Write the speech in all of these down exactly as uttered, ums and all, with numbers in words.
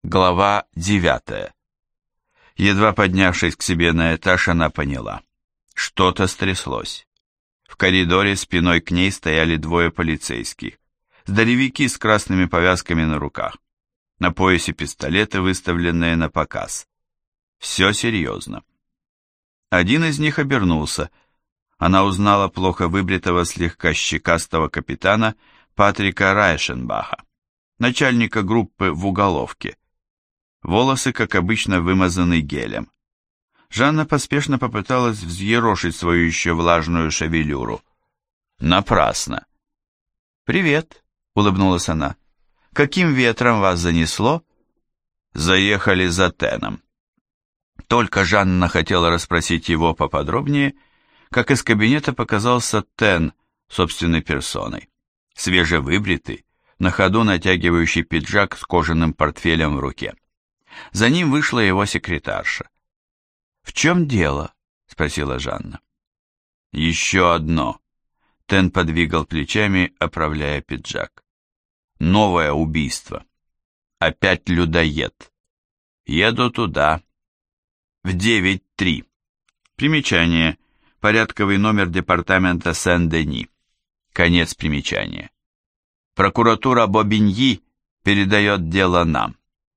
Глава девятая. Едва поднявшись к себе на этаж, она поняла. Что-то стряслось. В коридоре спиной к ней стояли двое полицейских. Здоровяки с красными повязками на руках. На поясе пистолеты, выставленные на показ. Все серьезно. Один из них обернулся. Она узнала плохо выбритого, слегка щекастого капитана Патрика Райшенбаха, начальника группы в уголовке. Волосы, как обычно, вымазаны гелем. Жанна поспешно попыталась взъерошить свою еще влажную шевелюру. Напрасно. «Привет», — улыбнулась она. «Каким ветром вас занесло?» «Заехали за Теном». Только Жанна хотела расспросить его поподробнее, как из кабинета показался Тен собственной персоной, свежевыбритый, на ходу натягивающий пиджак с кожаным портфелем в руке. За ним вышла его секретарша. «В чем дело?» — спросила Жанна. «Еще одно». Тен подвигал плечами, оправляя пиджак. «Новое убийство. Опять людоед. Еду туда. В девять три. Примечание. Порядковый номер департамента Сен-Дени. Конец примечания. Прокуратура Бобиньи передает дело нам».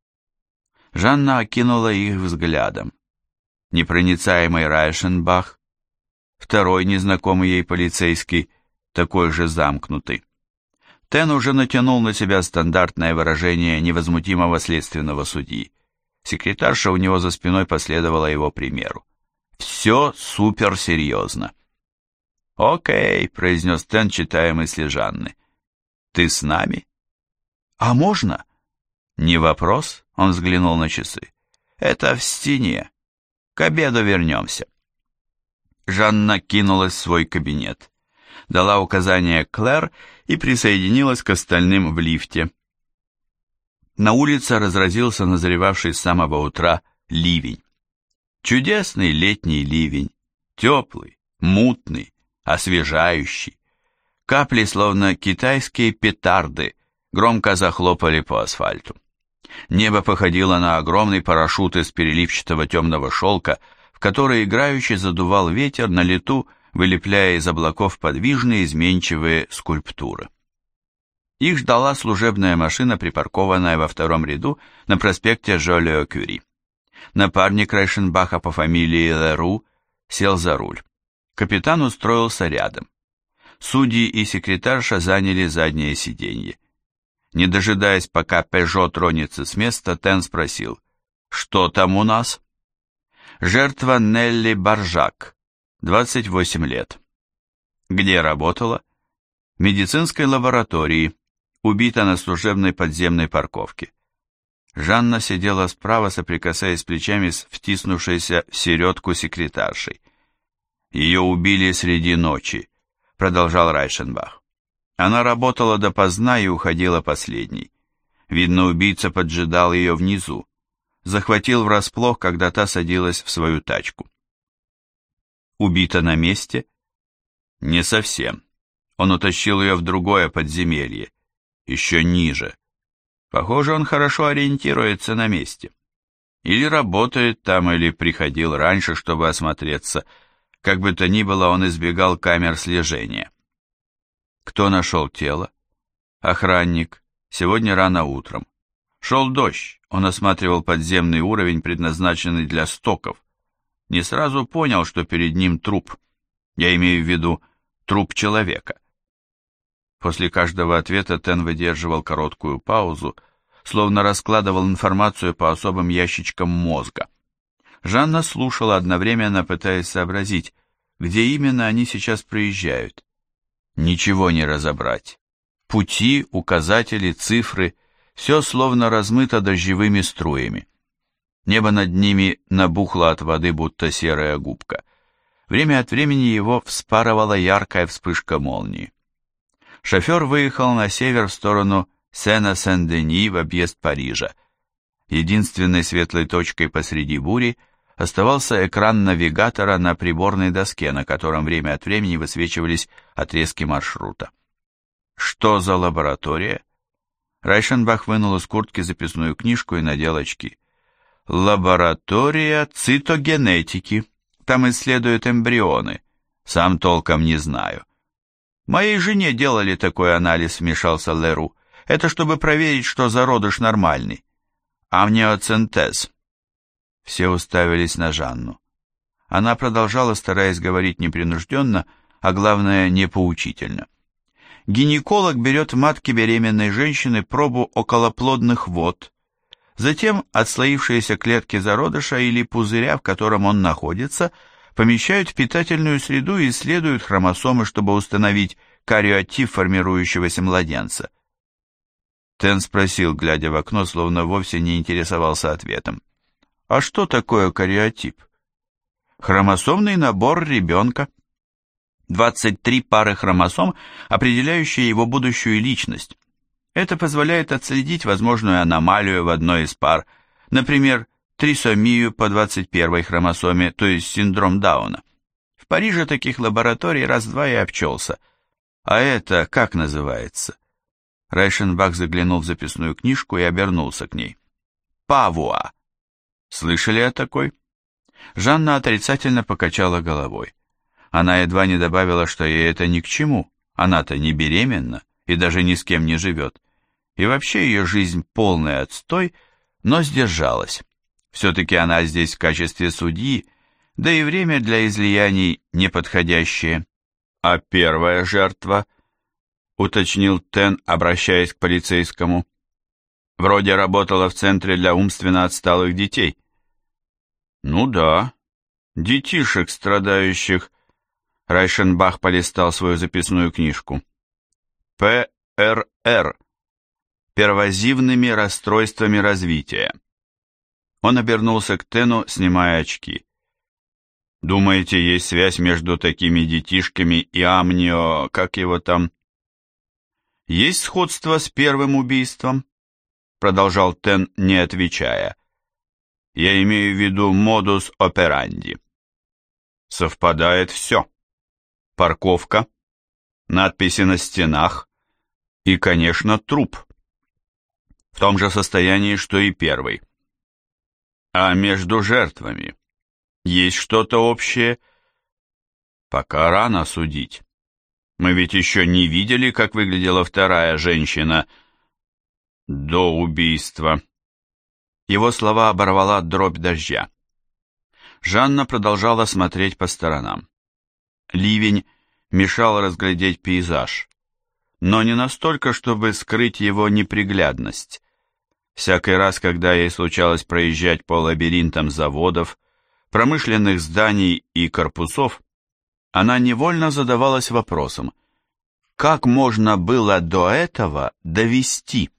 Жанна окинула их взглядом. Непроницаемый Райшенбах, второй незнакомый ей полицейский, такой же замкнутый. Тен уже натянул на себя стандартное выражение невозмутимого следственного судьи. Секретарша у него за спиной последовала его примеру. «Все суперсерьезно». «Окей», — произнес Тен, читая мысли Жанны. «Ты с нами?» «А можно?» «Не вопрос», — он взглянул на часы. «Это в стене. К обеду вернемся». Жанна кинулась в свой кабинет, дала указание Клэр и присоединилась к остальным в лифте. На улице разразился назревавший с самого утра ливень. Чудесный летний ливень, теплый, мутный, освежающий. Капли, словно китайские петарды, громко захлопали по асфальту. Небо походило на огромный парашют из переливчатого темного шелка, в который играючи задувал ветер на лету, вылепляя из облаков подвижные изменчивые скульптуры. Их ждала служебная машина, припаркованная во втором ряду на проспекте Жолио-Кюри. Напарник Райшенбаха по фамилии Леру сел за руль. Капитан устроился рядом. Судьи и секретарша заняли заднее сиденье. Не дожидаясь, пока Пежо тронется с места, Тен спросил: «Что там у нас?» «Жертва Нелли Баржак, двадцать восемь лет». «Где работала?» «В медицинской лаборатории. Убита на служебной подземной парковке». Жанна сидела справа, соприкасаясь плечами с втиснувшейся в середку секретаршей. «Ее убили среди ночи», — продолжал Райшенбах. «Она работала допоздна и уходила последней. Видно, убийца поджидал ее внизу. Захватил врасплох, когда та садилась в свою тачку». «Убита на месте?» «Не совсем. Он утащил ее в другое подземелье, еще ниже. Похоже, он хорошо ориентируется на месте. Или работает там, или приходил раньше, чтобы осмотреться. Как бы то ни было, он избегал камер слежения». «Кто нашел тело?» «Охранник. Сегодня рано утром. Шел дождь, он осматривал подземный уровень, предназначенный для стоков. Не сразу понял, что перед ним труп. Я имею в виду труп человека». После каждого ответа Тен выдерживал короткую паузу, словно раскладывал информацию по особым ящичкам мозга. Жанна слушала, одновременно пытаясь сообразить, где именно они сейчас проезжают. Ничего не разобрать. Пути, указатели, цифры — все словно размыто дождевыми струями. Небо над ними набухло от воды, будто серая губка. Время от времени его вспарывала яркая вспышка молнии. Шофер выехал на север в сторону Сена-Сен-Дени в объезд Парижа. Единственной светлой точкой посреди бури оставался экран навигатора на приборной доске, на котором время от времени высвечивались отрезки маршрута. Что за лаборатория? Райшенбах вынул из куртки записную книжку и надел очки. «Лаборатория цитогенетики. Там исследуют эмбрионы. Сам толком не знаю». «Моей жене делали такой анализ», — вмешался Леру. «Это чтобы проверить, что зародыш нормальный. Амниоцентез». Все уставились на Жанну. Она продолжала, стараясь говорить непринужденно, а главное, не поучительно. Гинеколог берет в матке беременной женщины пробу околоплодных вод, затем отслоившиеся клетки зародыша или пузыря, в котором он находится, помещают в питательную среду и исследуют хромосомы, чтобы установить кариотип формирующегося младенца. Тен спросил, глядя в окно, словно вовсе не интересовался ответом. «А что такое кариотип?» «Хромосомный набор ребенка. двадцать три пары хромосом, определяющие его будущую личность. Это позволяет отследить возможную аномалию в одной из пар, например, трисомию по двадцать первой хромосоме, то есть синдром Дауна. В Париже таких лабораторий раз-два и обчелся. А это как называется?» Райшенбах заглянул в записную книжку и обернулся к ней. «Павуа. Слышали о такой?» Жанна отрицательно покачала головой. Она едва не добавила, что ей это ни к чему. Она-то не беременна и даже ни с кем не живет. И вообще ее жизнь полный отстой, но сдержалась. Все-таки она здесь в качестве судьи, да и время для излияний неподходящее. «А первая жертва?» — уточнил Тен, обращаясь к полицейскому. «Вроде работала в центре для умственно отсталых детей». «Ну да, детишек, страдающих...» Райшенбах полистал свою записную книжку. «П Р Р. Первозивными расстройствами развития». Он обернулся к Тену, снимая очки. «Думаете, есть связь между такими детишками и амнио... как его там?» «Есть сходство с первым убийством?» Продолжал Тен, не отвечая. «Я имею в виду модус операнди». «Совпадает все. Парковка, надписи на стенах и, конечно, труп. В том же состоянии, что и первый. А между жертвами есть что-то общее? Пока рано судить. Мы ведь еще не видели, как выглядела вторая женщина до убийства». Его слова оборвала дробь дождя. Жанна продолжала смотреть по сторонам. Ливень мешал разглядеть пейзаж, но не настолько, чтобы скрыть его неприглядность. Всякий раз, когда ей случалось проезжать по лабиринтам заводов, промышленных зданий и корпусов, она невольно задавалась вопросом, как можно было до этого довести?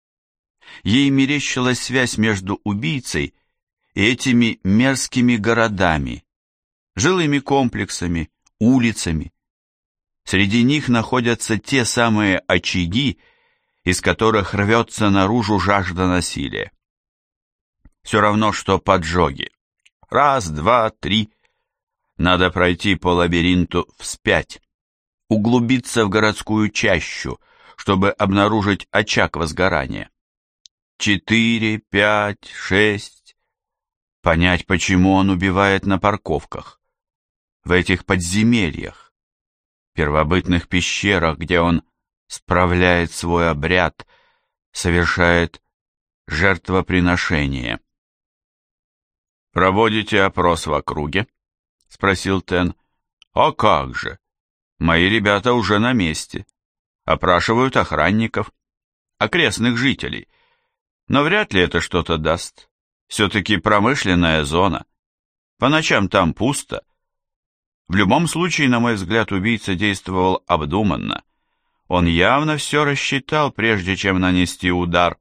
Ей мерещилась связь между убийцей и этими мерзкими городами, жилыми комплексами, улицами. Среди них находятся те самые очаги, из которых рвется наружу жажда насилия. Все равно, что поджоги. Раз, два, три. Надо пройти по лабиринту вспять, углубиться в городскую чащу, чтобы обнаружить очаг возгорания. Четыре, пять, шесть. Понять, почему он убивает на парковках, в этих подземельях, первобытных пещерах, где он справляет свой обряд, совершает жертвоприношение. «Проводите опрос в округе?» — спросил Тен. «А как же? Мои ребята уже на месте. Опрашивают охранников, окрестных жителей. Но вряд ли это что-то даст. Все-таки промышленная зона. По ночам там пусто. В любом случае, на мой взгляд, убийца действовал обдуманно. Он явно все рассчитал, прежде чем нанести удар.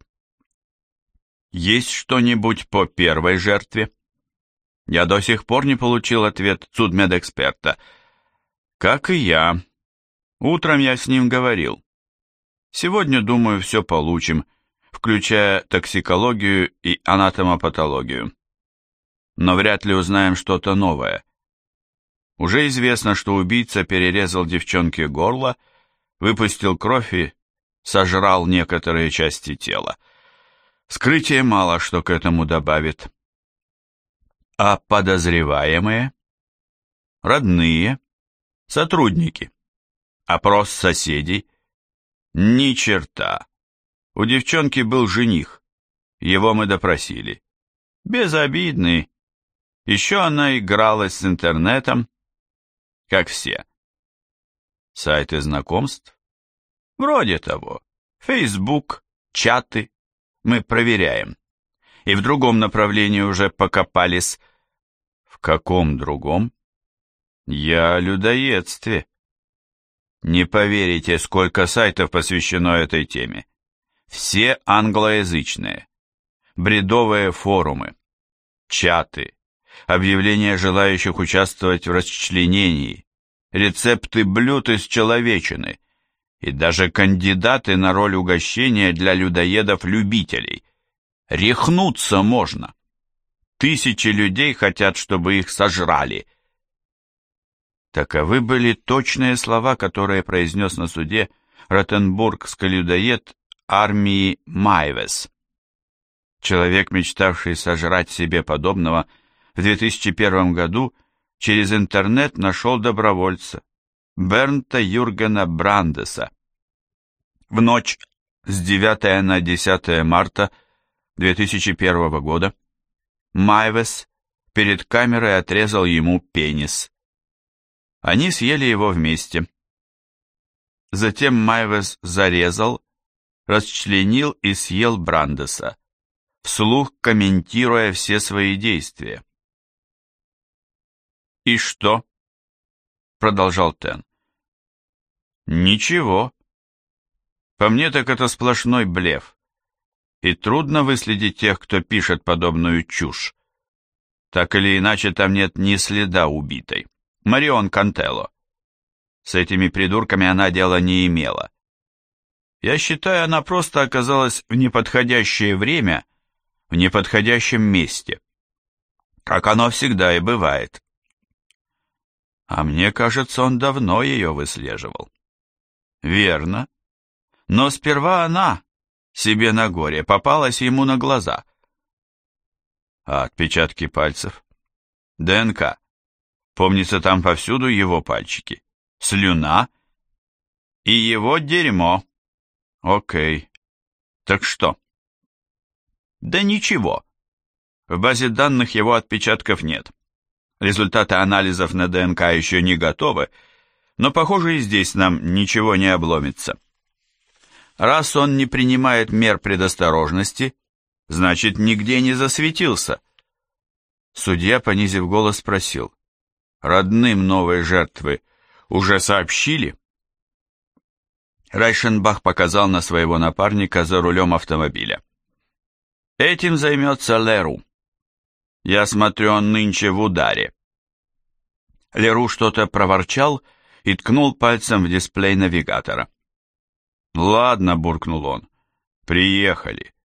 Есть что-нибудь по первой жертве?» Я до сих пор не получил ответ судмедэксперта. Как и я. Утром я с ним говорил. Сегодня, думаю, все получим, включая токсикологию и анатомопатологию. Но вряд ли узнаем что-то новое. Уже известно, что убийца перерезал девчонке горло, выпустил кровь и сожрал некоторые части тела. Вскрытие мало что к этому добавит. А подозреваемые? Родные? Сотрудники? Опрос соседей? Ни черта. У девчонки был жених. Его мы допросили. Безобидный. Еще она игралась с интернетом, как все. Сайты знакомств? Вроде того. Фейсбук, чаты. Мы проверяем. И в другом направлении уже покопались. В каком другом? Я о людоедстве. Не поверите, сколько сайтов посвящено этой теме. Все англоязычные. Бредовые форумы, чаты, объявления желающих участвовать в расчленении, рецепты блюд из человечины и даже кандидаты на роль угощения для людоедов-любителей. Рехнуться можно. Тысячи людей хотят, чтобы их сожрали. Таковы были точные слова, которые произнес на суде ротенбургский людоед армии Майвес. Человек, мечтавший сожрать себе подобного, в две тысячи первом году через интернет нашел добровольца, Бернта Юргена Брандеса. В ночь с девятого на десятое марта две тысячи первого года Майвес перед камерой отрезал ему пенис. Они съели его вместе. Затем Майвес зарезал, расчленил и съел Брандеса, вслух комментируя все свои действия. «И что?» — продолжал Тен. «Ничего. По мне так это сплошной блеф, и трудно выследить тех, кто пишет подобную чушь. Так или иначе, там нет ни следа убитой. Марион Кантелло. С этими придурками она дела не имела. Я считаю, она просто оказалась в неподходящее время, в неподходящем месте. Как оно всегда и бывает. А мне кажется, он давно ее выслеживал. Верно. Но сперва она, себе на горе, попалась ему на глаза. А отпечатки пальцев? ДНК. Помнится, там повсюду его пальчики. Слюна и его дерьмо. Окей. Так что? Да ничего. В базе данных его отпечатков нет. Результаты анализов на ДНК еще не готовы, но, похоже, и здесь нам ничего не обломится. Раз он не принимает мер предосторожности, значит, нигде не засветился. Судья, понизив голос, спросил: родным новой жертвы уже сообщили? Райшенбах показал на своего напарника за рулем автомобиля. Этим займется Леру. Я смотрю, он нынче в ударе. Леру что-то проворчал и ткнул пальцем в дисплей навигатора. «Ладно», — буркнул он, — «приехали».